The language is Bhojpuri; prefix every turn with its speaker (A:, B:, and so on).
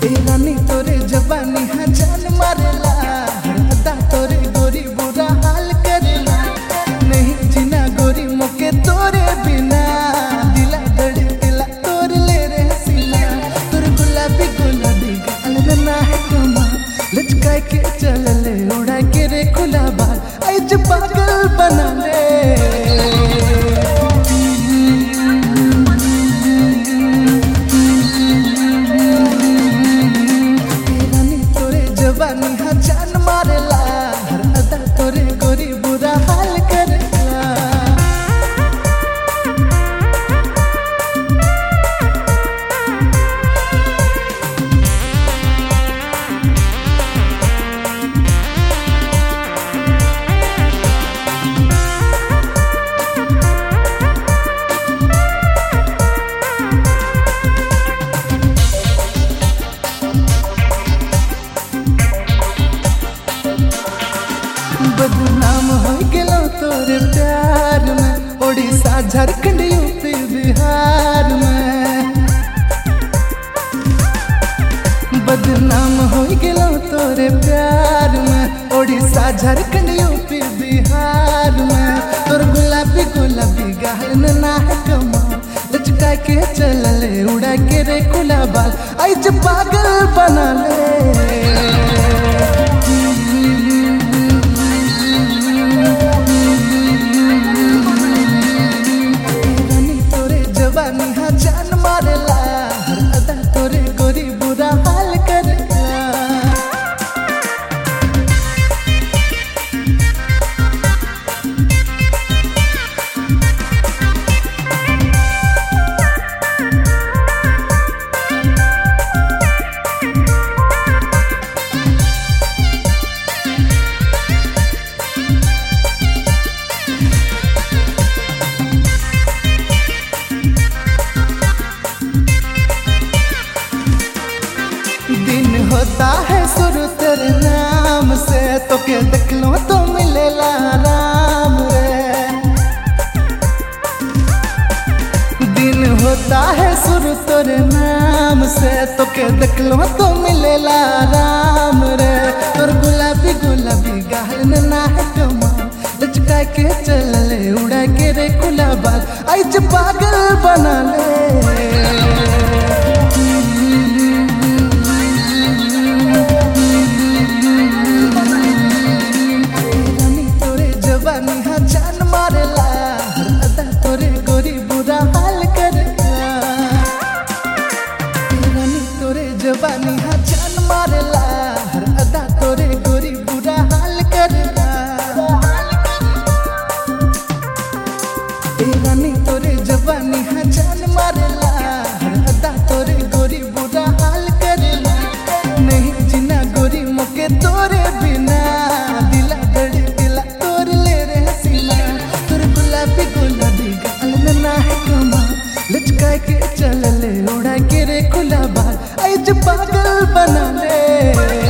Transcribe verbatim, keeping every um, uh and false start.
A: ए रानी तोरे जवानी हा जान मारेला, हर अदा तोरे गोरी बुरा हाल करेला। नहीं जीना गोरी मोके तोरे बिना, दिला धड़केला तोर ले रे सीना। तोर गुलाबी गुलाबी गाल नन्ना है कमा, लचका के चल ले उड़ा के रे खुला बाल, आज पागल बना ले। जवानी हा जान मारेला, हर अदा तोरे गोरी बुरा हाल करेला। बदनाम हो गेलो तोरे प्यार में, ओडिशा झारखंड यूपी बिहार में। बदनाम हो गेलो तोरे प्यार में, ओडिशा झारखंड यूपी बिहार में। तोर गुलाबी गुलाबी गाल नन्ना है कमा, लचका के चल ले उड़ा के रे खुला बाल, आज पागल बना ले। जवानी हा जान मारेला, हर अदा तोरे गोरी बुरा हाल करेला। दिन होता है शुरू तेरे नाम से, तो के देख लो तो मिलेला राम रे। दिन होता है शुरू तेरे नाम से, तो के देख लो तो मिलेला राम रे। और गुलाबी गुलाबी गाल नन्ना है कमा, लचका के चल ले उड़ा के रे खुला बाल, आज पागल बना ले। जवानी हा जान मारेला, हर अदा तोरे गोरी बुरा हाल करेला। रानी तोरे जवानी हा जान मारेला, हर अदा तोरे गोरी बुरा हाल करेला। रानी तोरे जवानी हा जान मारेला, हर अदा तोरे गोरी बुरा हाल करेला। नहीं जीना गोरी मोके तोरे बिना, दिला धड़केला तोर ले रे सीना। तोर गुलाबी गुलाबी गाल नन्ना है कमा, लचका के चल ले उड़ा के रे खुला बाल, आज पागल बना ले।